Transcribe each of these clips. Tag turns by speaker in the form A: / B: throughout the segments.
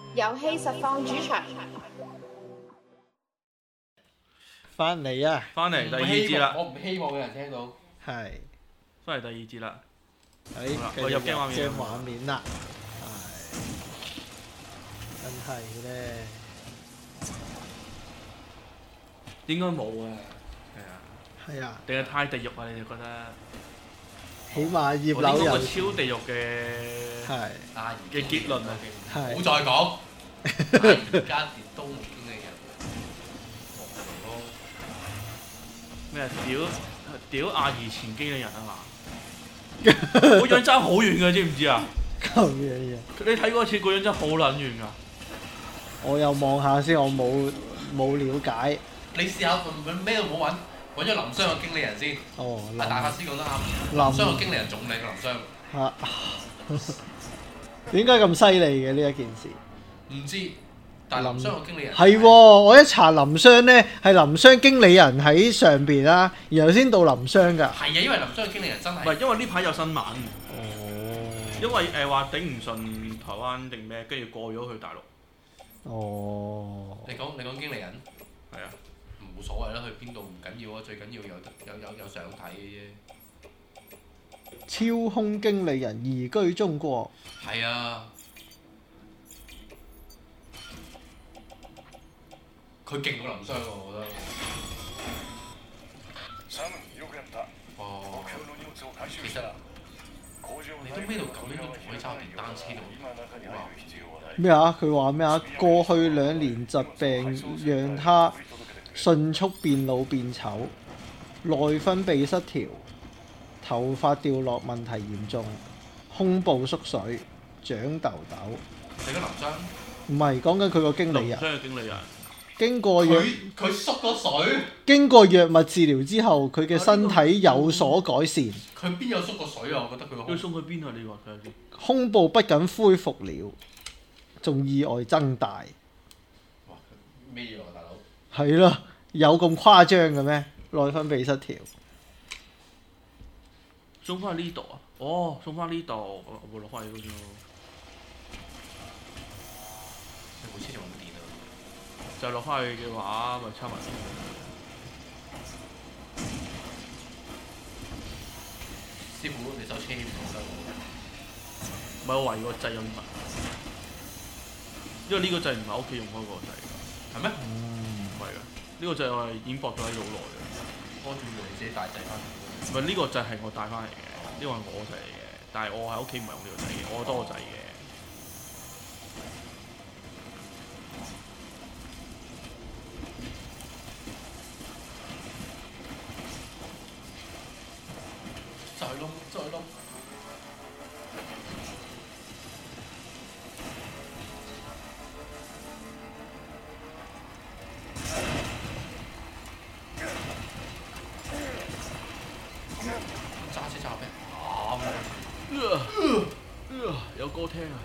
A: 遊戲實況主場，
B: 翻嚟啊！
C: 翻嚟第二節啦，
D: 我唔希望有人聽到。
B: 係
C: 翻嚟第二節啦。
B: 喺
C: 好啦我入鏡畫面
B: 畫面啦，係真係咧，
C: 應該冇啊。係啊。
B: 係啊，
C: 定係太地獄啊？你哋覺得？
B: 起碼葉
C: 我呢個
B: 柳又
C: 超地獄嘅
B: 係
C: 嘅結論啊！
B: 係
D: 唔好再講。而家連都冇經理人，咯。
C: 咩屌亞儀前經理人啊嘛？個樣爭好遠㗎，知唔知啊？
B: 咁樣嘢，
C: 你睇嗰次個樣真係好撚遠㗎。
B: 我又望下先，我冇了解。
D: 你試下揾咩都唔好揾咗林雙嘅經理人先。
B: 哦，
D: 阿大法師講得啱。
B: 林
D: 林雙嘅經理人總領林雙。
B: 嚇點解咁犀利嘅呢一件事？
D: 唔知，但係林雙嘅經理人
B: 係喎，我一查林雙咧，係林雙經理人喺上邊啦，然後先到林雙㗎。
D: 係啊，因為林雙嘅經理人真係。
C: 唔係因為呢排有新聞，
B: 哦，
C: 因為話頂唔順台灣定咩，跟住過咗去大陸。
B: 哦，
D: 你講經理人
C: 係啊。
D: 冇所謂啦，去邊度唔緊要啊，最緊要有相睇嘅啫。
B: 超空經理人移居中國。
D: 係啊。佢勁過林雙喎，我覺得。哦，其實啊，你都咩度咁樣都仲可以揸電單車度？
B: 咩啊？佢話咩啊？過去2年疾病讓他迅速變老變醜，內分泌失調，頭髮掉落問題嚴重，胸部縮水，長痘痘。
D: 你講林雙？
B: 唔係講緊佢個經理人。
C: 林雙嘅經理人。
B: 經過藥
D: 佢縮咗水。
B: 經過藥物治療之後，佢嘅身體有所改善。
D: 佢邊有縮過水啊？我覺得佢個
C: 要送去邊啊？你話睇下先。
B: 胸部不僅恢復了，仲意外增大。
D: 哇！咩嘢喎，大佬？
B: 係咯，有咁誇張嘅咩？內分泌失調。
C: 送翻去呢度啊！哦，送翻呢度，我會攞翻去嗰度。
D: 你部車仲有冇電啊？
C: 就落翻去嘅話，咪差埋先。
D: 師傅，你手車唔好得喎。
C: 唔係我懷疑個掣有啲問題，因為呢個掣唔係屋企用開嗰個掣。
D: 係咩？
C: 唔係㗎，呢個掣我係已經駁咗喺度好耐嘅。
D: 我仲以為你自己帶掣翻嚟。
C: 唔係呢個掣係我帶翻嚟嘅，呢個係我掣嚟嘅，但係我喺屋企唔係用呢個掣嘅，我多個掣嘅。
D: 再窿。揸車揸咩？
C: 有歌聽啊！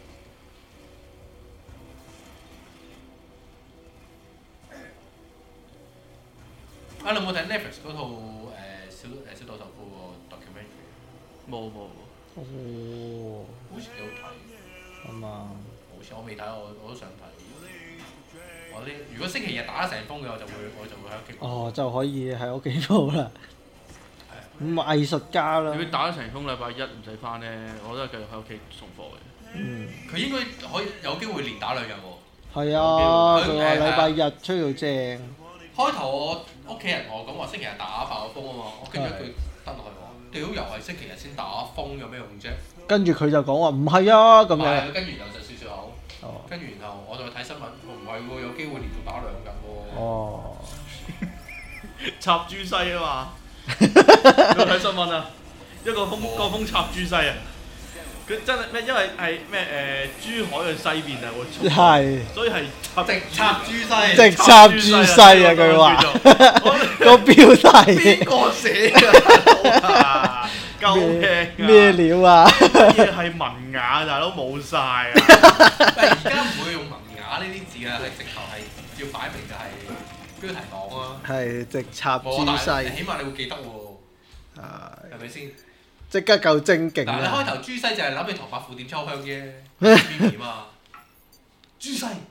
D: 啊！你有冇睇 Netflix 嗰套小島秀夫個 documentary？
C: 冇。
B: 哦，
D: 好似幾好睇。
B: 係嘛？
D: 好似我未睇，我都想睇。如果星期日打得成風嘅，我就會喺屋企。
B: 哦，就可以喺屋企做啦。咁藝術家啦。
C: 如果打得成風，禮拜一唔使翻咧，我都係繼續喺屋企送貨嘅。
D: 佢應該可以有機會連打2日喎。
B: 係啊，佢話
D: 佢
B: 禮拜日吹到正。
D: 開頭我屋企人同我講話星期日打爆個風啊嘛，我跟住一句登落去話，屌又係星期日先打風，有咩用啫？
B: 跟住佢就講話唔係啊咁樣。
D: 係，跟住然後就笑口。
B: 哦。
D: 跟住然後我就睇新聞，唔係喎，有機會連續打2日喎。
B: 哦。
C: 插豬西啊嘛！有冇睇新聞啊？一個風插豬西啊！佢真係咩？因為係咩珠海嘅西邊啊，會出。係。所以係
D: 直插豬西。
B: 直插豬西啊！佢話個標題。
C: 邊個寫啊？救命啊！
B: 咩料啊？
C: 嘢係文雅，大佬冇晒啊！
D: 但係而家唔會用文雅呢啲字啊，係直頭係要擺明就係標題黨啊。
B: 係直插豬西。
D: 起碼你會記得喎。係咪先？
B: 即刻夠精勁
D: 嗱，你
B: 啊！
D: 開頭豬西就係諗起唐伯虎點秋香啫，邊點啊？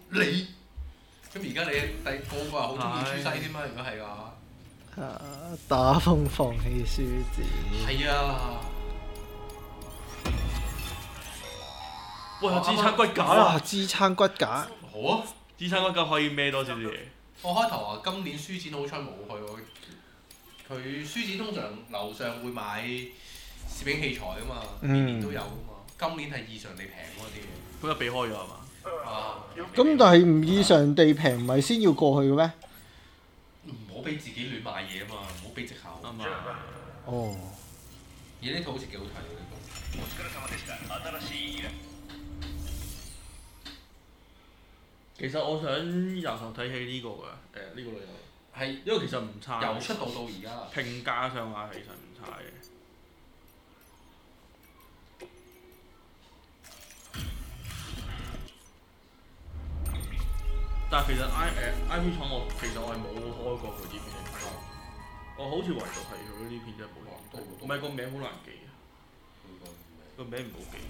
D: 你咁而家你個個係好中意朱西添嘛？如果係㗎，
B: 打風放棄輸字。
D: 係啊！
C: 喂，有支撐骨架
B: 哇！
C: 啦！
B: 支撐骨架，
D: 好啊！
C: 支撐骨架可以孭多少少嘢？
D: 我開頭話今年書展好彩冇去喎，佢書展通常樓上會買攝影器材㗎嘛，年年都有㗎嘛。今年係異常地平嗰啲嘢。
C: 咁就避開咗係嘛？
D: 啊！
B: 咁但係唔異常地平，唔係先要過去嘅咩？
D: 唔好俾自己亂買嘢啊嘛，唔好俾藉口。
C: 啱嘛？
B: 哦，
D: 而呢套好似幾好睇喎呢個。
C: 其實我想由頭睇起呢個㗎，呢個旅遊
D: 係
C: 因為其實唔差，
D: 由出道到而家。
C: 評價上話其實唔差嘅。但係其實 IP 廠其實我係冇開過佢啲片嘅，我好似唯獨係佢呢片真係冇開到，唔係個名好難記啊，個名唔好記。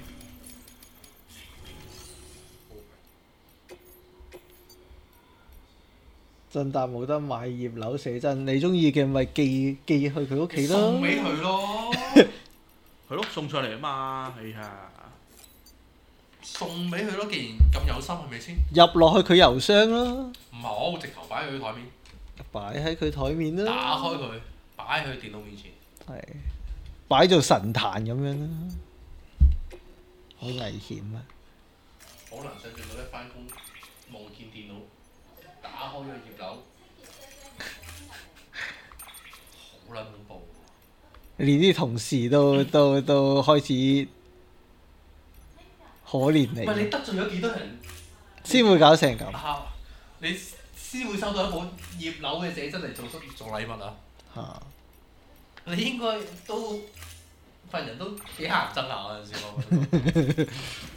B: 真但冇得買葉劉寫真，你中意嘅咪寄去佢屋企咯。
D: 送俾佢咯，
C: 係咯，送上嚟啊嘛，係啊。
D: 送俾佢咯。既然咁有心，係咪先？
B: 入落去佢郵箱咯，
D: 唔好，直頭擺喺佢台面，
B: 擺喺佢台面啦。
D: 打開佢，擺喺佢電腦面前。
B: 係擺做神壇咁樣啦，好危險啊！
D: 可能想象到一翻工望見電腦，打開咗葉劉，好撚恐怖。
B: 連啲同事都開始可憐
D: 唔係你
B: 你，
D: 得罪咗幾多人？
B: 先會搞成咁。
D: 你先會收到一本葉劉嘅寫真嚟做禮物啊！
B: 嚇！
D: 你應該都份人都幾乞人憎下嗰陣時，我覺得。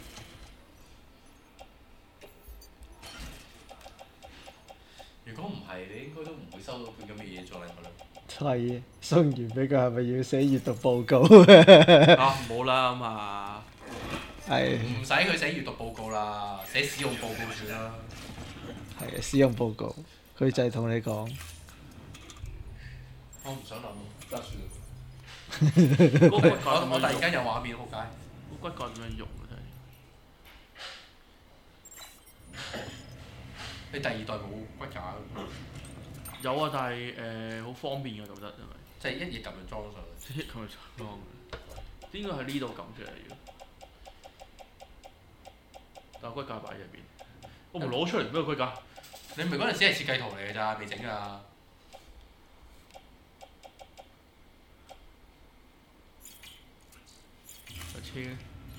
D: 如果唔係，你應該都唔會收到本咁嘅嘢做禮物啦。
B: 係送完俾佢係咪要寫閱讀報告？
C: 啊，唔好啦咁啊！
B: 係
D: 唔使佢寫閱讀報告啦，寫使用報告算啦。
B: 係使用報告，佢就係同你講。
D: 我唔想諗，得算。
C: 嗰個骨架
D: 我突然間有畫面，好解。
C: 個骨架點樣用啊？
D: 你第二代冇骨架
C: 有啊，但係好方便嘅，覺得因為
D: 就係一嘢撳就裝上去。
C: 即係咁樣裝，應該喺呢度撳出嚟嘅。但係骨架擺喺入邊，我唔攞出嚟咩骨架？
D: 你唔係嗰陣時係設計圖嚟㗎咋，未整㗎。
C: 架車咧，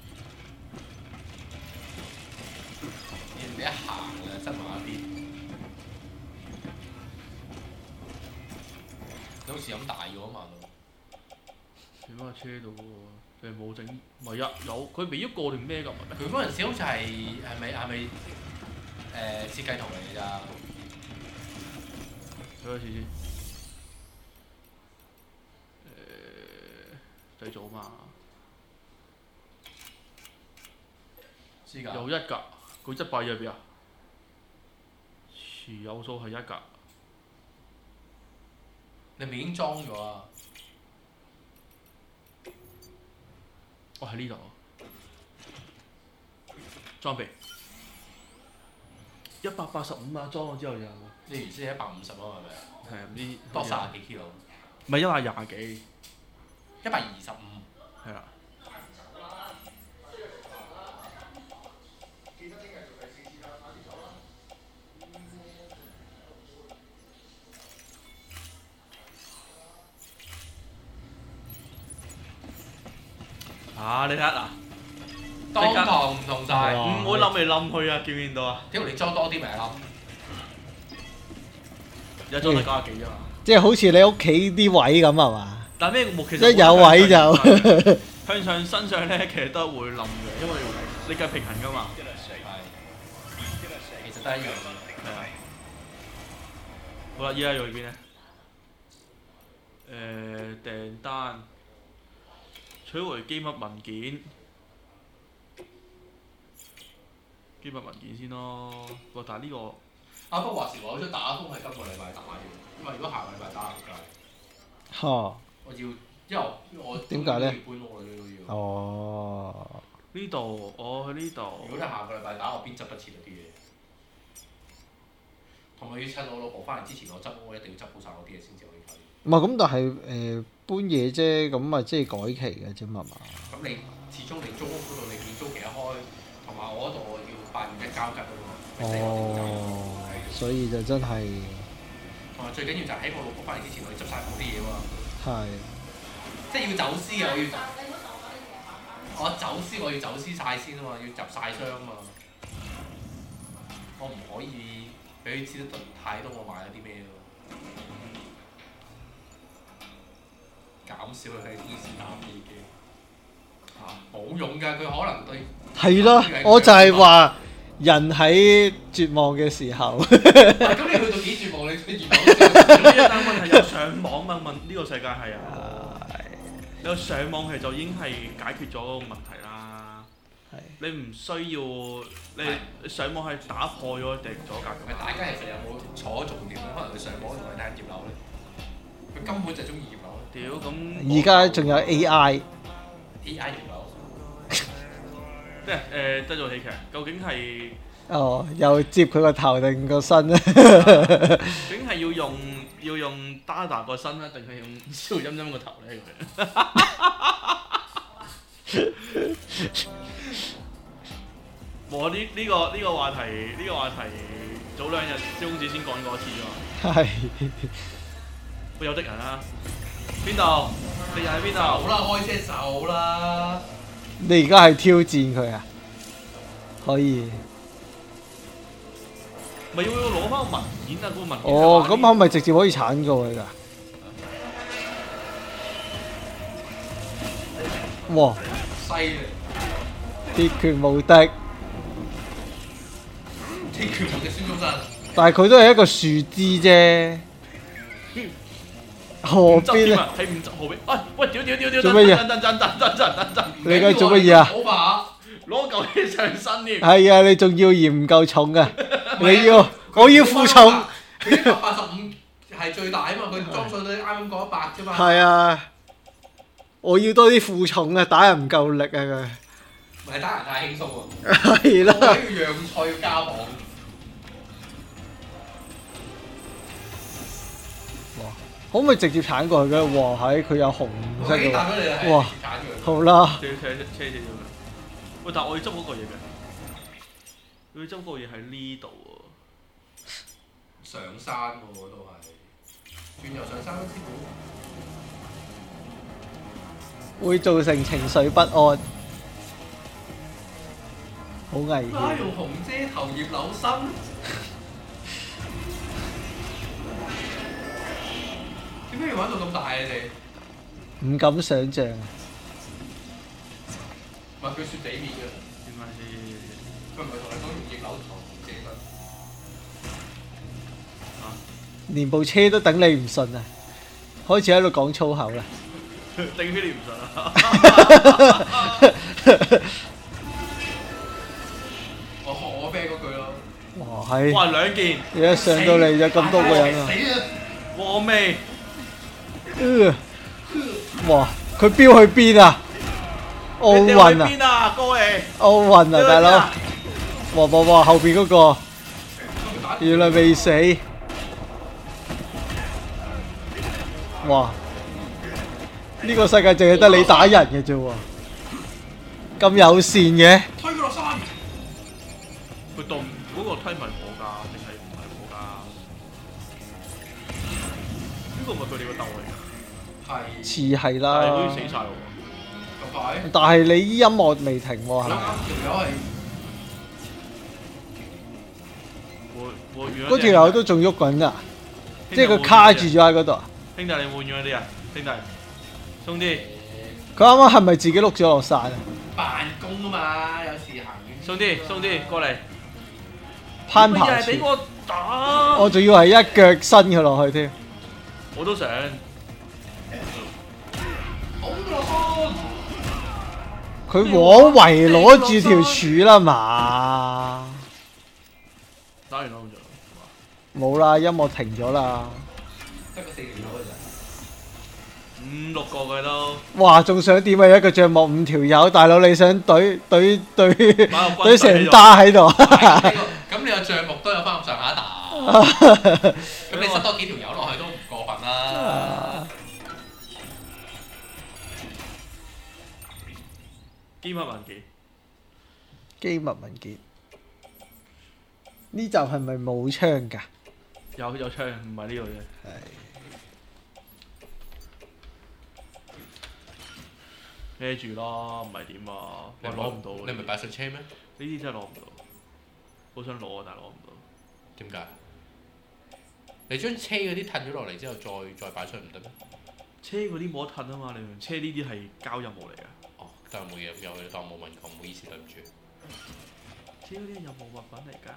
D: 你一行啊，側埋一邊。你好似飲大咗啊嘛都。
C: 喺架車度喎，定係冇整？唔係啊，有佢未喐過定咩㗎？
D: 佢嗰陣時好似係咪設計圖嚟㗎咋？
C: 睇多次先。製造嘛，
D: 知㗎。
C: 有一格，佢質擺喺邊啊？持有數係一格。
D: 你咪已經裝咗啊？
C: 哦，喺呢度。裝備185啊，裝咗之後就
D: 你原先係150啊，係咪？
C: 係啊，唔知
D: 多30幾 kilo。
C: 唔係120幾。
D: 125。
C: 係啦。啊！你睇下嗱，
D: 當堂唔同晒。
C: 唔好冧嚟冧去啊！見唔見到啊？
D: 屌你裝多啲咪冧。
C: 而家裝得90幾啫嘛。
B: 即係好似你屋企啲位咁係嘛？
C: 但係咩木其實
B: 一有位就
C: 向上身上咧，其實都會冧嘅，因為你計平衡㗎嘛。
D: 係。其實都係一樣嘅。
C: 係啊。好啦，依家用去邊咧？訂單。取回機密文件， 機密文件先咯。但係呢個
D: 不過話時話，我想打風係今個禮拜打嘅，因為如果下個禮拜打唔計。
B: 嚇！
D: 我要，因為我
B: 點解咧？
D: 搬屋啦都要。
B: 哦。
C: 呢度，我去呢度。
D: 如果你下個禮拜打，我邊執得切嗰啲嘢？同埋要趁我老婆翻嚟之前，我執屋，我一定要執好晒嗰啲嘢先至可以快啲。
B: 唔係咁，但係搬嘢啫，咁咪即係改期嘅啫嘛嘛。
D: 咁你始終你租屋嗰度你免租期一開，同埋我嗰度我要8月1交吉啊嘛。
B: 哦。所以就真係。
D: 同埋最緊要就係喺我老婆翻嚟之前，我要執晒嗰啲嘢喎。
B: 係。
D: 即係要走私嘅，我走私晒先啊嘛，要入晒箱啊嘛。我唔可以俾佢知得太多我買咗啲咩咯。減少佢喺電視打飛機。冇用㗎，佢可能對。
B: 係咯，我就係話人喺絕望嘅時候。
D: 咁你去到幾絕望？你絕望
C: 呢一單問題有上網嘛？問呢個世界係啊。有上網其實就已經係解決咗個問題啦。
B: 係。
C: 你唔需要你上網係打破咗敵咗格局。
D: 大家其實有冇坐重點咧？可能佢上網同你睇葉劉咧，佢根本就中意葉劉。
C: 屌咁。
B: 而家仲有 AI。
D: AI 葉劉。
C: 即係製造戲劇，究竟係
B: 又接佢個頭定個身咧？
C: 究竟係要用 Dada 個身咧，定係用蕭音音個頭咧？我呢個話題早2日蕭公子先講過一次啫嘛。
B: 係。
C: 會有敵人啊？邊度？敵人喺邊度？
D: 走啦，開車走啦！
B: 你而家係挑戰佢啊？可以。
C: 咪要攞翻個文件啊！個文件。
B: 哦，咁可唔可以直接可以鏟過佢㗎？哇！
D: 犀利！
B: 鐵拳無敵。
D: 鐵拳無敵孫中山。
B: 但係佢都係一個樹枝啫。河邊啊！
C: 喺5河邊。喂！屌！
B: 做乜嘢？
C: 等！
B: 你而家做乜嘢啊？
C: 攞嚿嘢上身添。
B: 係啊！你仲要嫌唔夠重啊？我要負重。
D: 佢185係最大啊嘛，佢裝上都啱啱過100啫嘛。
B: 係啊！我要多啲負重啊！打人唔夠力啊佢。
D: 唔係打人太輕鬆喎。
B: 係啦。
D: 我要讓菜要加磅。
B: 可唔可以直接鏟過去嘅？哇！佢有紅色嘅喎。哇！好啦。
C: 車喂，但係我要執嗰個嘢嘅，我要執嗰個嘢喺呢度喎。
D: 上山喎，嗰度係轉右上山師傅。
B: 會造成情緒不安，好危險。
D: 用紅遮頭葉柳心。點解要玩到咁大啊？你哋
B: 唔敢想像。
D: 唔係佢雪地面嘅，
C: 點解先？
D: 佢唔係同你講用葉柳頭遮身。
B: 連部車都頂你唔順啊！開始喺度講粗口啦。
C: 頂起你唔順啊！
D: 我學我 friend 嗰句咯。
B: 哇！係。
C: 哇！2件。
B: 而家上到嚟就咁多個人啊！
C: 和味。
B: 哇！佢飆去邊啊？奧運啊！
C: 邊啊，哥你？
B: 奧運啊，大佬！哇！後邊嗰個原來未死。哇！呢個世界淨係得你打人嘅啫喎，咁友善嘅。
D: 推佢落山。
C: 佢當嗰個推咪我㗎，定係唔係我㗎？呢個唔係佢哋個竇嚟㗎。
D: 係。
B: 似係啦。
C: 係好似死曬喎。
D: 咁快？
B: 但係你音樂未停喎，係咪？
D: 條友係。
B: 嗰條友都仲喐緊㗎，即係佢卡住咗喺嗰度啊！
C: 兄弟，你換咗啲啊？兄弟，鬆啲。
B: 佢啱啱係咪自己碌咗落山啊？
D: 辦公啊嘛，有時行。
C: 鬆啲，過嚟。
B: 攀爬
C: 又係俾我打。
B: 我仲以為係一腳伸佢落去添。
C: 我都想。
B: 佢往圍攞住條柱啦嘛。
C: 打完啦咁就。
B: 冇啦，音樂停咗啦。
D: 得個4條友㗎咋。
C: 5、6個嘅都。
B: 哇！仲想點啊？一個帳幕5條友，大佬你想懟
C: 買個軍隊
B: 成打喺度？
D: 咁你個帳目都有翻咁上下打。咁你塞多幾條友落去都唔過分啦。
C: 機密文件。
B: 機密文件。呢集係咪冇槍㗎？
C: 有槍，唔係呢度啫。
B: 係。
C: 孭住啦，唔係點啊？我攞唔到。
D: 你唔係擺上車咩？
C: 呢啲真係攞唔到，好想攞啊，但係攞唔到。
D: 點解？你將車嗰啲褪咗落嚟之後，再擺上唔得咩？
C: 車嗰啲冇得褪啊嘛，你明唔明？車呢啲係交任務嚟㗎。
D: 哦，但係冇嘢，有當冇問過，唔好意思，對唔住。
C: 車嗰啲任務物品嚟㗎。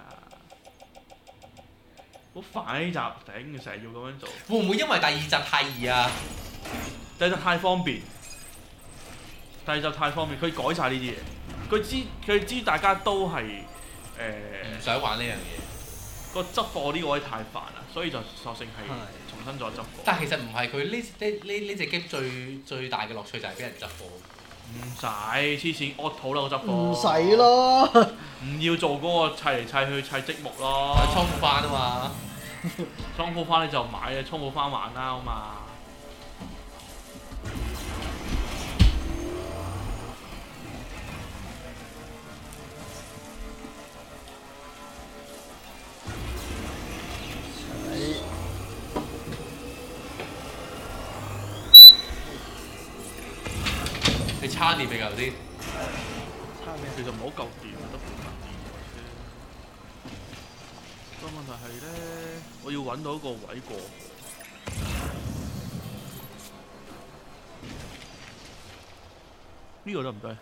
C: 好煩呢集，頂！成日要咁樣做。
D: 會唔會因為第二集太易啊？
C: 第二集太方便。第二集太方便，佢改晒呢啲嘢。佢知大家都係
D: 唔想玩呢樣嘢。
C: 個執貨呢個位太煩啦，所以就索性係重新再執貨。
D: 但係其實唔係，佢呢隻 game 最大嘅樂趣就係俾人執貨。
C: 唔使黐線，惡土啦個執貨。
B: 唔使咯。
C: 唔要做嗰個砌嚟砌去砌積木咯。
D: 倉庫翻啊嘛。
C: 倉庫翻你就買嘅，倉庫翻玩啦好嘛。
D: 你叉電未夠先？
C: 差咩？其實唔好夠電，得半分電啫。個問題係咧，我要揾到一個位過。呢個得唔得？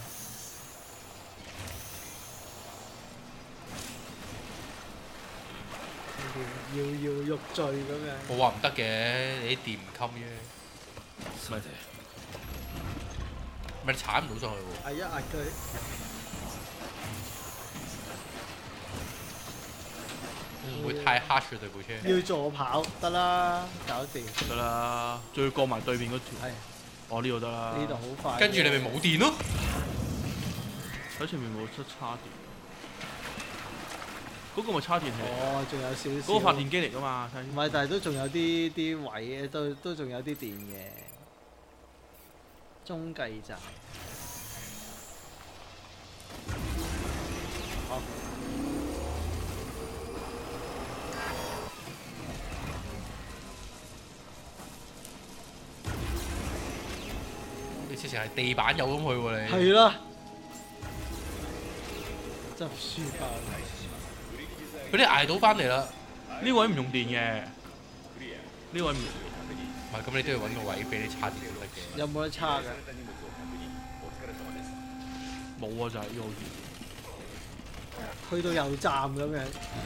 B: 搖搖欲墜咁樣。
D: 冇話唔得嘅，你啲電唔襟啫。咪踩唔到上去喎。
B: 壓一壓佢。
D: 會唔會太 harsh 對部車？
B: 要助跑得啦，搞掂。
C: 得啦，仲要過埋對面嗰條。
B: 係。
C: 哦，呢度得啦。
B: 呢度好快。
D: 跟住你咪冇電咯。
C: 喺前面冇出叉電。嗰個咪叉電器。
B: 哦，仲有少少。
C: 嗰個發電機嚟㗎嘛？
B: 唔係，但係都仲有啲位嘅，都仲有啲電嘅。中繼站。好。
D: 你直情係地板有咁去喎你。
B: 係啦。執書包。
D: 佢哋捱到翻嚟啦。
C: 呢位唔用電嘅。呢位唔用電。
D: 唔係，咁你都要揾個位俾你插電先得嘅。
B: 有冇得插㗎？
C: 冇啊，就係呢個。
B: 去到油站咁樣，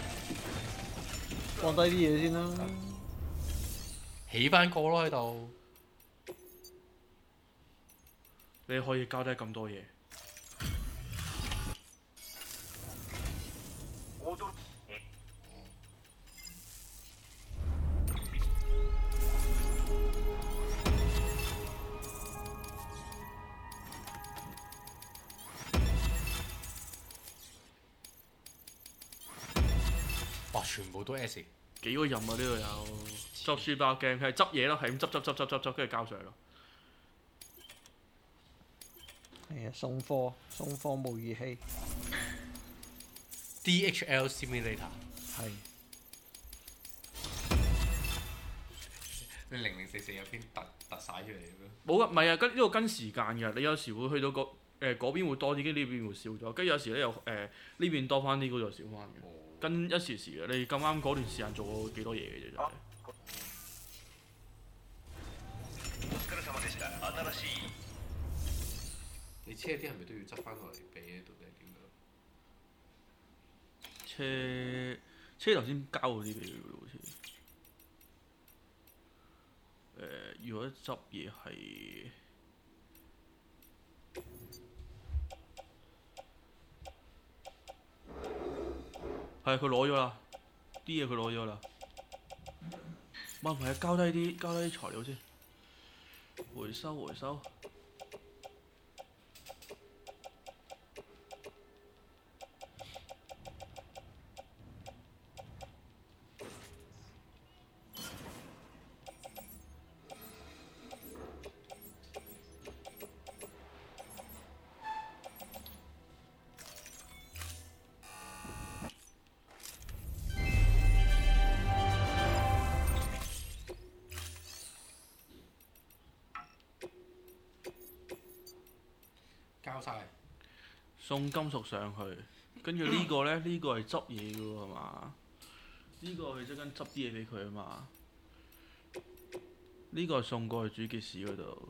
B: 放低啲嘢先啦。
D: 起翻個咯喺度。
C: 你可以交低咁多嘢。
D: 哇！全部都 S。
C: 幾個任啊？呢度有執書包 game，佢係執嘢咯，係咁執，跟住交上去咯。
B: 係啊，送貨模擬器。
D: DHL Simulator。
B: 係。
D: 你0044有篇突晒出嚟咁樣。
C: 冇噶，唔係啊，呢度跟時間㗎。你有時會去到嗰邊會多啲，跟住呢邊會少咗。跟住有時咧又呢邊多翻啲，嗰度少翻嘅。跟一時嘅，你咁啱嗰段時間做過幾多嘢嘅啫，就係。
D: 你車啲係咪都要執翻落嚟俾到定係點樣？
C: 車頭先交嗰啲俾佢咯，好似。如果執嘢係。 係佢攞咗啦，啲嘢佢攞咗啦。唔係啊，交低啲材料先，回收。
D: 交晒。
C: 送金屬上去，跟住呢個咧，呢個係執嘢嘅喎，係嘛？呢個係即係執啲嘢俾佢啊嘛。呢個係送過去主結士嗰度。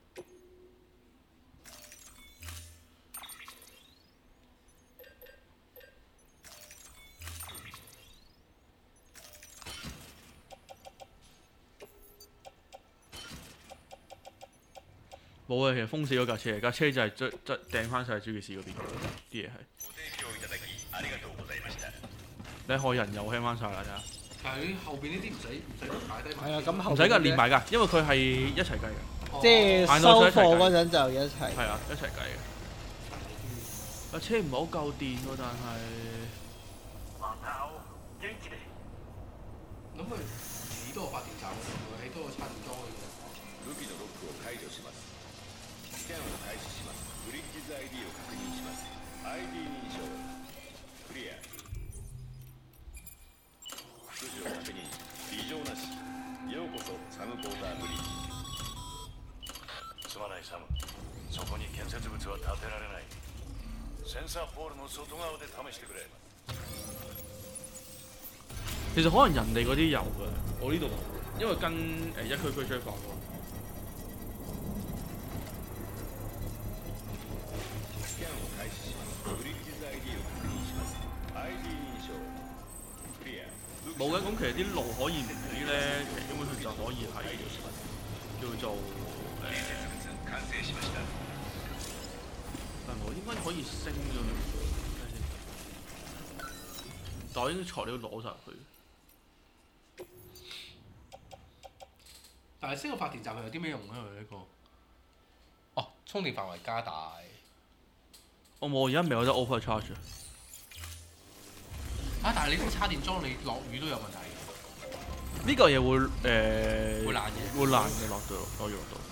C: 冇啊，其實封死咗架車，架車就係掟翻晒主結士嗰邊啲嘢係。你害人又輕翻晒啦，
D: 但係後邊呢啲唔使擺低埋。
B: 係啊，咁後
C: 唔使㗎，連埋㗎，因為佢係一齊計嘅。
B: 即係收貨嗰陣就一齊。
C: 係啊，一齊計嘅。架車唔係好夠電喎，但係。
D: 咁佢起多個發電站，起多個插電樁嘅。
A: スキャンを開始します。ブリッジズ ID を確認します。ID 認証。クリア。出場確認。異常なし。ようこそサムポーターブリッジ。すまないサム。そこに建設物は建てられない。センサーポールの外側で試してくれ。
C: 其實可能人哋嗰啲有㗎，我呢度冇，因為跟一區區追放。冇嘅，咁其實啲路可以唔起咧，其實根本佢就可以係叫做但我應該可以升咗佢，但我應該材料攞晒佢。
D: 但係升個發電站係有啲咩用咧？佢呢個？哦，充電範圍加大。
C: 我冇，而家未有得 overcharge。
D: 但係你啲插電樁你落雨都有問題。
C: 呢個嘢會
D: 會爛嘅。
C: 會爛嘅落到落雨落到。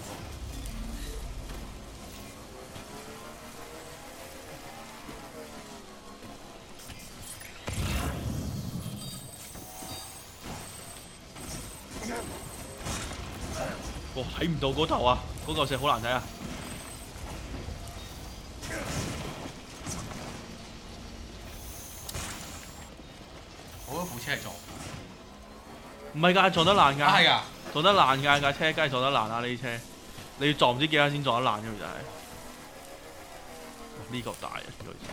C: 哇！睇唔到嗰頭啊！嗰嚿石好難睇啊！
D: 我嗰部車係撞。
C: 唔係㗎，撞得爛㗎。
D: 係㗎。
C: 撞得爛㗎架車，梗係撞得爛啦！呢啲車，你要撞唔知幾下先撞得爛㗎就係。呢個大啊！呢個。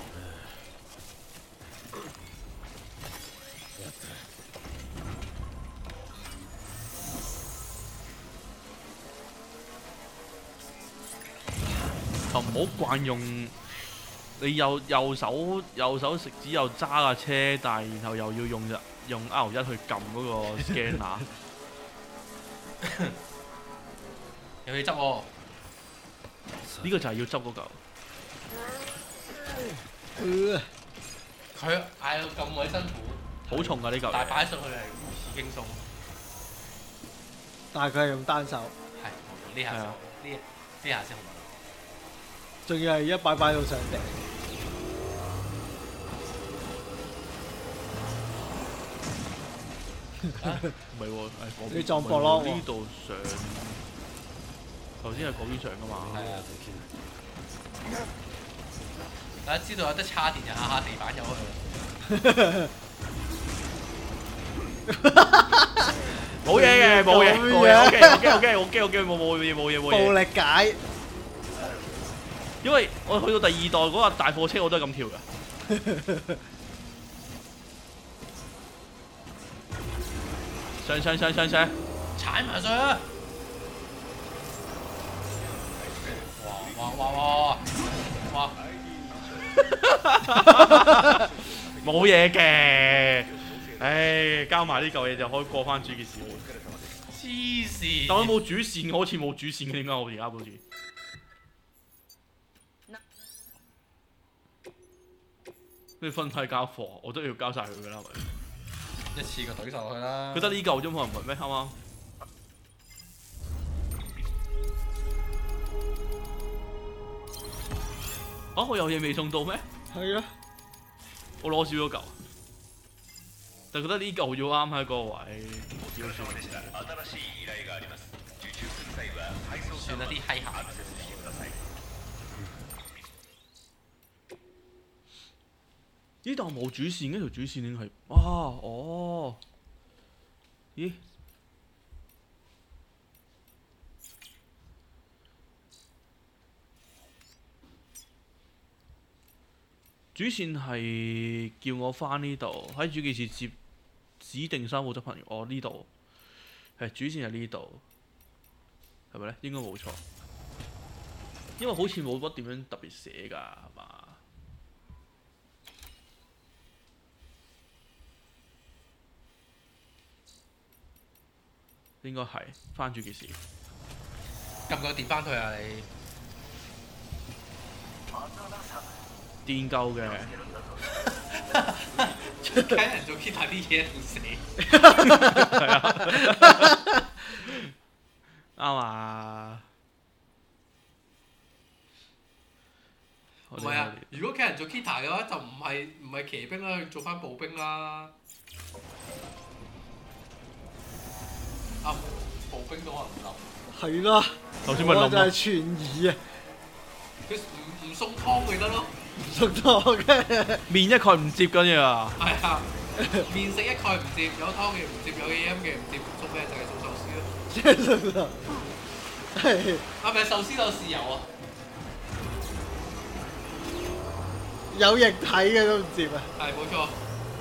C: 就唔好慣用，你右手食指又揸架車，但係然後又要用 R1去撳嗰個 scanner。
D: 有嘢執喎。
C: 呢個就係要執嗰嚿。
D: 佢嗌到咁鬼辛苦。
C: 好重㗎呢嚿。
D: 但係擺上去係如此輕鬆。
B: 但係佢係用單手。
D: 係，呢下呢下先好玩。
B: 仲要係一擺到上頂。
C: 唔係喎，係
B: 你撞博咯喎！
C: 呢度上，頭先係嗰邊上㗎嘛。
D: 係啊。大家知道有得叉電就下下地板有去。
C: 冇嘢嘅，冇嘢，OK，冇嘢。
B: 暴力解。
C: 因為我去到第二代嗰架大貨車我都係咁跳㗎。上，
D: 踩埋上啊！哇！
C: 冇嘢嘅。唉，交埋呢嚿嘢就可以過翻主嘅事喎。
D: 黐線！
C: 但我冇主線，我好似冇主線嘅，點解我而家好似？你分體交貨，我都要交晒佢㗎啦，係咪？
D: 一次過懟晒落去啦。
C: 佢得呢嚿啫嘛，唔係咩？啱啱？啊！我有嘢未送到咩？
B: 係啊，
C: 我攞少咗嚿，但覺得呢嚿要啱喺嗰個位，冇點算？
D: 算啦，啲閪鹹。
C: 咦？但我冇主線，呢條主線應係哦，咦？主線係叫我翻呢度喺主記處接指定三號執行員，我呢度係主線係呢度，係咪咧？應該冇錯，因為好似冇乜點樣特別寫㗎，係嘛？應該係翻主記事。
D: 撳個電翻佢啊你！
C: 癲鳩嘅，
D: 睇人做 Kita 啲嘢仲死。
C: 係啊，啱啊！
D: 唔係啊，如果睇人做 Kita 嘅話，就唔係騎兵啦，去做翻步兵啦。啊，步兵都可能唔諗。
B: 係啦，
C: 頭先咪諗
B: 我就係存疑啊，
D: 佢唔送湯咪得咯。
B: 唔熟湯嘅。
C: 面一概唔接緊嘢啊！
D: 係啊，面食一概唔接，有湯嘅唔接，有嘢飲嘅唔接，送咩就係送壽司咯。
B: 即係送壽，係
D: 係咪壽司有豉油啊？
B: 有液體嘅都唔接啊！
D: 係冇錯。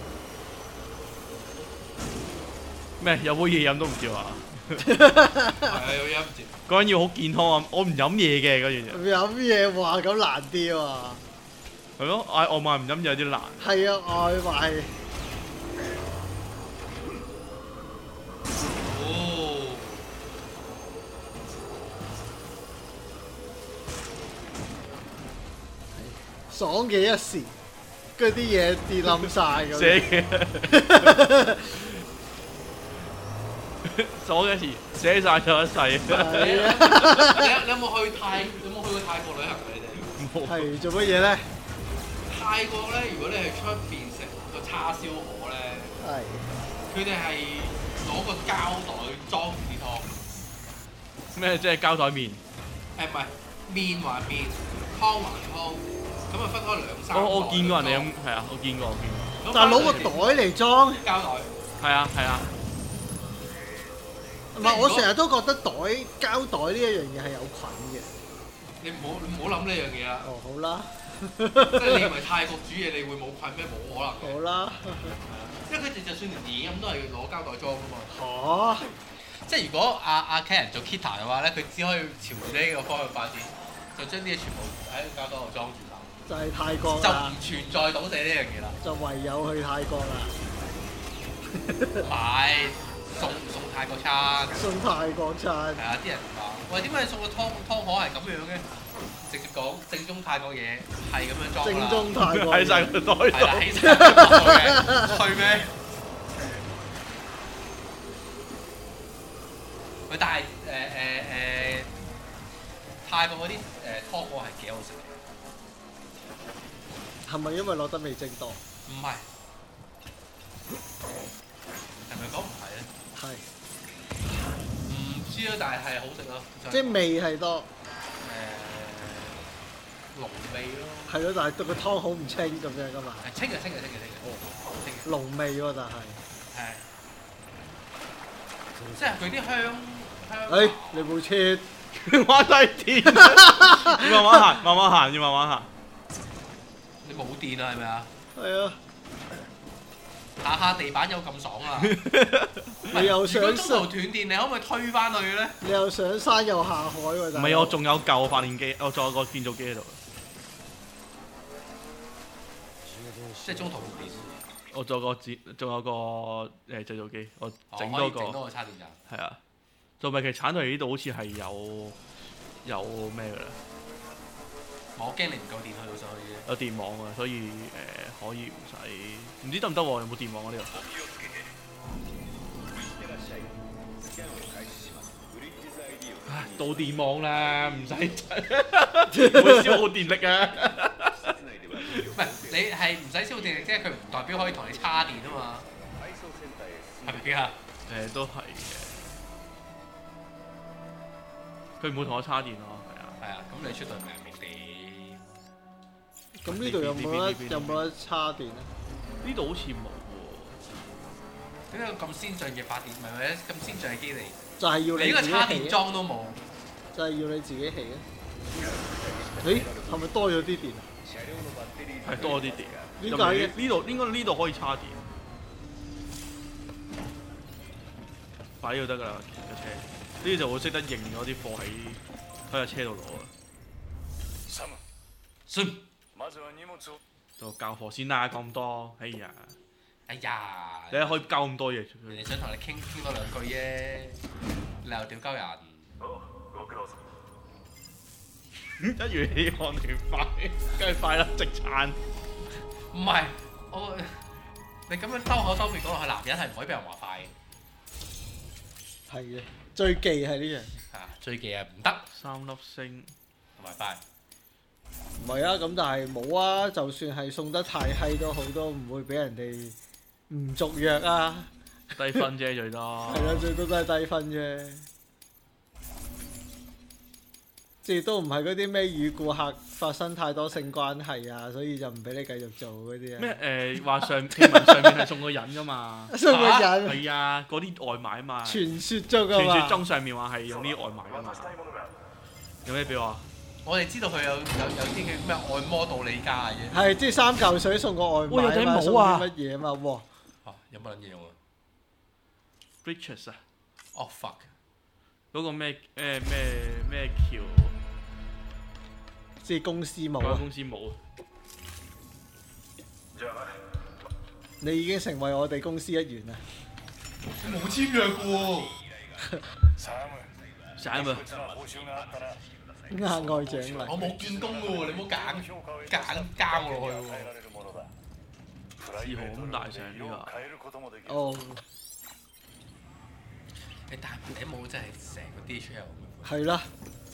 C: 咩有杯嘢飲都唔接啊？
D: 係啊，有嘢唔接。
C: 嗰人要好健康啊！我唔飲嘢嘅嗰樣嘢。
B: 飲嘢話咁難啲喎。
C: 係咯，嗌外賣唔飲嘢有啲難。
B: 係啊，外賣。
D: 哦。
B: 爽嘅一時，跟住啲嘢跌冧晒咁。
C: 寫嘅。爽嘅時寫晒咗一世。
B: 係啊。
D: 你有冇去過泰國旅行啊？你哋？
C: 冇。
B: 係做乜嘢咧？
D: 泰國咧，如果你係出邊食個叉燒河咧，
B: 係。
D: 佢哋係攞個膠袋裝住啲湯。
C: 咩？即係膠袋麵。
D: 唔係麵還麵，湯還湯，咁啊分開兩三袋。
C: 我見過人哋咁，係啊，我見過。
B: 但係攞個袋嚟裝。
D: 膠袋。
C: 係啊係啊。
B: 唔係，我成日都覺得膠袋呢一樣嘢係有菌嘅。
D: 你唔好諗呢樣嘢啦。
B: 哦，好啦。
D: 即係你以為泰國煮嘢你會冇菌咩？冇可能嘅。
B: 好啦。
D: 因為佢哋就算連嘢飲都係攞膠袋裝㗎嘛。
B: 嚇！
D: 即係如果阿 Karen 做 Kita 嘅話咧，佢只可以朝住呢個方向發展，就將啲嘢全部喺個膠袋度裝住啦。
B: 就係泰國
D: 就唔
B: 啦。
D: 存在倒瀉呢樣嘢啦。
B: 就唯有去泰國啦。
D: 買送泰國餐。
B: 送泰國餐。
D: 係啊！啲人話：喂，點解你送個湯河係咁樣嘅？直接講正宗泰國嘢係咁樣裝㗎啦。
B: 正宗泰國。
C: 喺晒個袋度。
D: 係啦，喺晒個袋嘅。去咩？喂，但係泰國嗰啲湯河係幾好食嘅。
B: 係咪因為落得味精多？
D: 唔係。係咪講唔係咧？
B: 係。
D: 唔知啊，但係好食咯。
B: 即係味係多。
D: 濃味咯。
B: 係咯，但係對個湯好唔清咁樣噶嘛。
D: 係清嘅。哦，清嘅。
B: 濃味喎，但係。
D: 係。即係佢啲香。
B: 你部車
C: 玩低電，要慢慢行，要慢慢行。
D: 你冇電啊？係咪啊？
B: 係啊。
D: 下地板有咁爽啊！
B: 你又上
D: 如果中途斷電，你可唔可以推翻去咧？
B: 你又上山又下海喎！
C: 唔係，我仲有舊發電機，我仲有個建造機喺度。
D: 即係中途冇電。
C: 我仲有個製造機，我整
D: 可
C: 多個
D: 以整多個叉電站。
C: 係啊。仲咪其實鏟到嚟呢度好似係有咩㗎啦，
D: 我驚你唔夠電去到上去啫。
C: 有電網啊，所以可以唔使，唔知得唔得喎？有冇電網啊？呢度？唉，到電網啦，唔使唔會消耗電力啊。
D: 唔係你係唔使消耗電力，即係佢唔代表可以同你叉電啊嘛。係咪啊？
C: 都係嘅。佢唔會同我叉電咯，係啊。
D: 係啊，咁你出到嚟咪冇電。
B: 咁呢度有冇得叉電啊？
C: 呢度好似冇喎。
D: 點解有咁先進嘅發電？唔係咁先進嘅機嚟？
B: 就係要
D: 你呢個
B: 你自己
D: 叉電
B: 起啊！
D: 樁都冇。
B: 就係要你自己起啊！誒，係咪多咗啲電啊？
C: 係多啲電。
B: 點解嘅？
C: 呢度應該呢度可以叉電，擺呢度得㗎啦架車。呢啲就會識得認咗啲貨喺架車度攞啊。
D: 信。
C: 就交貨先啦，講咁多，哎呀，
D: 哎呀，
C: 你可以交咁多嘢出去。
D: 人哋想同你傾多兩句啫，你又屌鳩人。
C: 一如希望你快，梗係快啦，直撐。
D: 唔係，你咁樣兜口兜面講落去，男人係唔可以俾人話快嘅。
B: 係嘅，最忌係呢樣。
D: 嚇，最忌係唔得，
C: 3粒星，
D: 同埋快。
B: 唔係啊，咁但係冇啊，就算係送得太閪都好，都唔會俾人哋唔續約啊。
C: 低分啫最多。
B: 係啦，最多都係低分啫。即係都唔係嗰啲咩與顧客發生太多性關係啊，所以就唔俾你繼續做嗰啲啊。
C: 咩話聽聞上面係送個人㗎嘛？
B: 送個人
C: 係啊，嗰啲外賣啊嘛。
B: 傳說中㗎嘛。
C: 傳說中上面話係用啲外賣㗎嘛。有咩俾我啊？
D: 我哋知道佢有啲叫咩按摩道理家嘅啫。
B: 係，即係3嚿水送個外賣啊嘛，送啲乜嘢啊嘛，哇！
D: 有冇撚嘢用啊
C: Riches 啊，
D: ？Oh fuck！
C: 嗰個咩橋？
B: 即係公司冇
C: 嗰個
B: 啊！
C: 公司冇。
B: 你已經成為我哋公司一員啦。
D: 你冇簽約嘅喎。
C: 散啊！
B: 額外獎勵。
D: 我冇見工嘅喎，你唔好夾硬交我落去喎。
C: 自豪咁大聲呢個。
B: 哦，
D: 你戴唔頂帽真係成個 DHL 咁樣。
B: 係啦。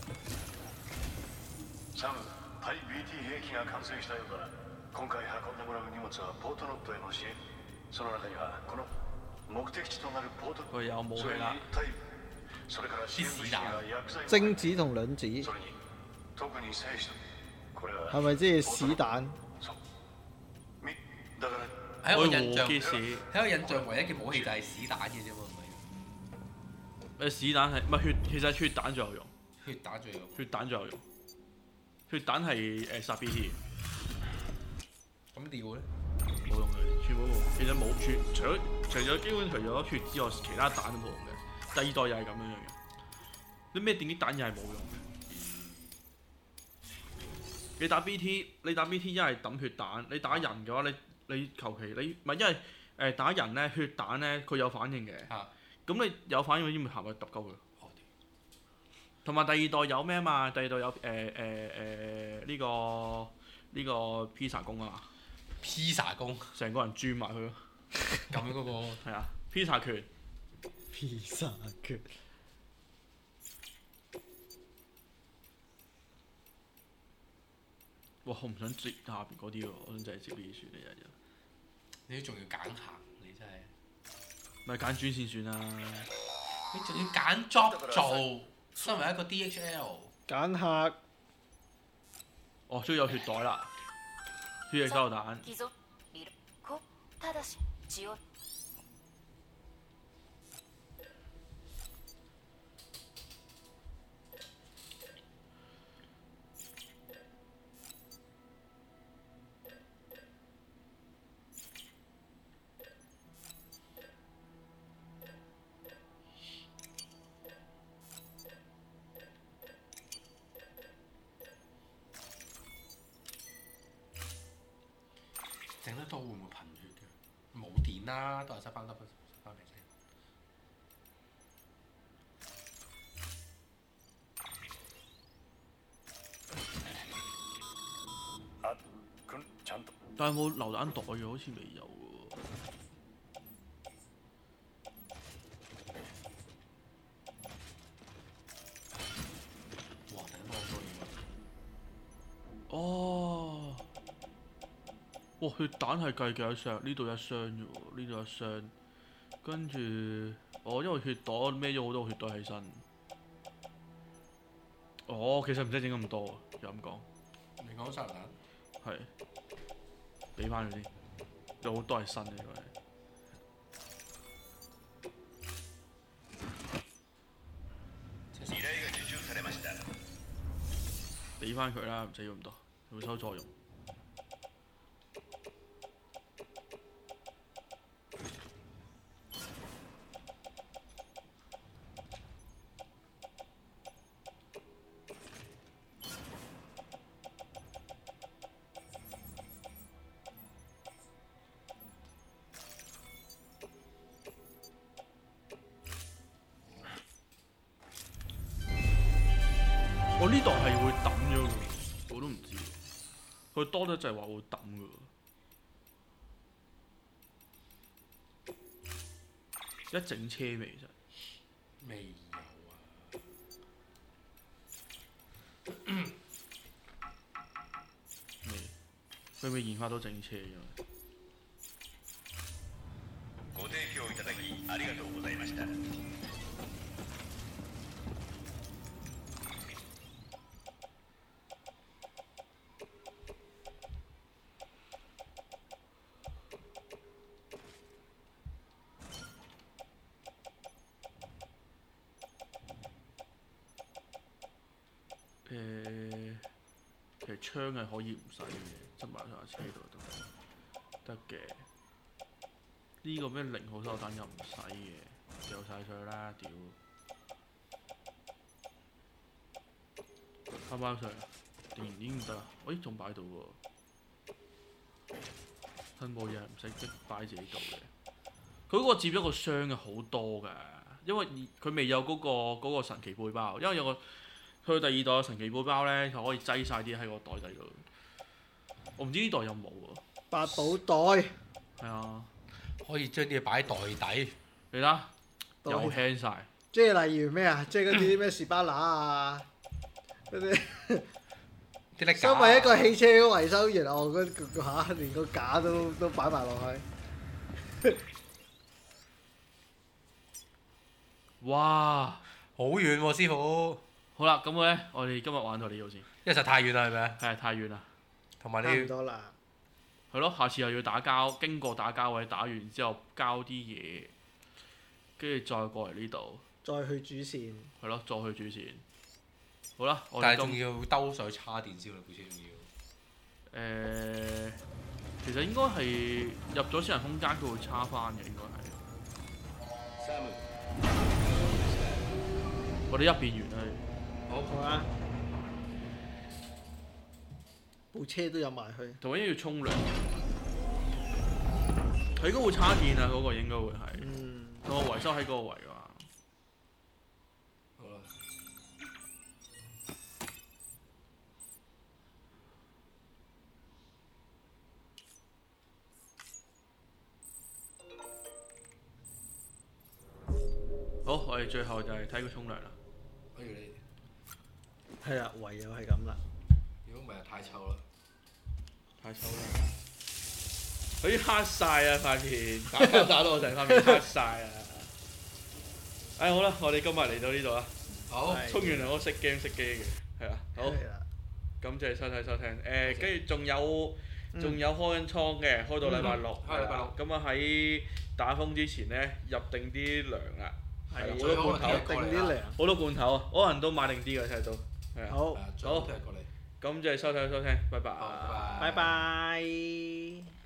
A: サム、対 BT 兵器が完成したようだ。今回運んでもらう荷物はポートノットへの支援。その中にはこの目的地となるポート、
C: 佢有武器啦。
A: それから支援物資や薬剤。
B: 精子同卵子
A: それに特に精子と。これは
B: 係咪即係屎蛋？
A: だから
D: 喺我印象，
C: 機士。
D: 喺我印象唯一嘅武器就係屎蛋嘅啫喎，唔係。
C: 屎蛋係咪血？其實血蛋最有用。
D: 血蛋最有用。
C: 血蛋最有用。血蛋係殺 BT。
D: 咁吊咧？
C: 冇用嘅，全部冇。其實冇血，除咗基本除咗血之外，其他蛋都冇用嘅。第二代又係咁樣樣嘅。啲咩電擊蛋又係冇用嘅。你打 BT，一係抌血蛋，你打人嘅話，你求其你唔係因為打人咧血蛋咧佢有反應嘅。咁你有反應，你咪行去揼鳩佢。同埋第二代有咩啊嘛？第二代有呢個披薩工啊嘛。
D: 披薩工，
C: 成個人轉埋去咯。
D: 咁樣嗰個
C: 係啊，披薩拳。
B: 披薩拳。
C: 哇！我唔想接下邊嗰啲喎，我想就係接呢啲算嚟日。
D: 你都仲要揀行，你真係。
C: 咪揀專線算啦。
D: 你仲要揀 job 做，身為一個 DHL。
B: 揀客。
C: 哦，終於有血袋啦！血液收彈。
D: 整得多會唔會貧血嘅？ 年啦，都係塞翻皮先。
A: あくんちゃんと
C: 但係冇榴彈袋嘅，好似未有喎。
D: 哇！突然間多嘢
C: 哦，哇！血彈係計幾多箱？呢度一箱啫喎，呢度一箱，跟住因為血袋孭咗好多血袋起身。其實唔使整咁多，就咁講。
D: 你講沙榴彈？
C: 係，俾翻佢先，有好多係新嘅佢。俾翻佢啦，唔使要咁多，會收作用。我呢度係會抌咗嘅，我都唔知。佢多得就係話會抌嘅。一整車未其實？
D: 未有啊。
C: 未，佢未研發到整車嘅。
A: ご提供いただきありがとうございました。
C: 其實槍係可以唔使嘅，執埋上架車度都得嘅。呢個咩0號手榴彈又唔使嘅，掉晒上去啦，屌！翻返上嚟，定然已經唔得啦。仲擺到喎，吞冇嘢唔使即擺自己度嘅。佢嗰個佔咗個箱嘅好多㗎，因為佢未有嗰個神奇背包，因為有個。佢第二代神奇背包咧，就可以擠晒啲喺個袋底度。我唔知呢代有冇喎。
B: 八寶袋。
C: 係啊，
D: 可以將啲嘢擺喺袋底。
C: 你睇，又輕晒。
B: 即係例如咩啊？即係嗰啲咩士巴拿啊，嗰啲。身為一個汽車維修員，連個架都擺埋落去。
C: 哇！
D: 好遠喎，師傅。
C: 好啦，咁咧，我哋今日玩到呢度先。
D: 因為實太遠啦，係咪啊？
C: 係太遠啦。
D: 同埋你
B: 差唔多啦。
C: 係咯，下次又要打交，經過打交位打完之後交啲嘢，跟住再過嚟呢度。
B: 再去主線。係
C: 咯，再去主線。好啦，我哋
D: 但係仲要兜上去叉電先啦，部車仲要。
C: 其實應該係入咗私人空間，佢會叉翻嘅，應該係。我哋一邊完啦。
B: 好啊！部車都有埋去。
C: 同埋要沖涼。佢應該會叉電啊！嗰個應該會係。同我維修喺嗰個位㗎嘛。
D: 好啦。
C: 好，我哋最後就係睇佢沖涼啦。
D: 不如你。
B: 係啊，唯有係咁啦。
D: 如果唔係太臭啦。
C: 太臭啦！佢已經黑晒啊塊面，打到我成塊面黑晒啊！好啦，我哋今日嚟到呢度啦。
D: 好。
C: 沖完涼我熄 game 熄機嘅，係啦。好。感謝收睇收聽。跟住仲有開緊倉嘅，開到禮拜六。
D: 開禮拜六。
C: 咁啊喺打風之前咧，入定啲糧啦。
B: 係
C: 好多罐頭。
B: 定啲糧。
C: 好多罐頭啊！可能都買定啲嘅，睇到。係啊。
B: 好。
C: 好。感謝收睇收聽，拜拜。
B: 拜拜。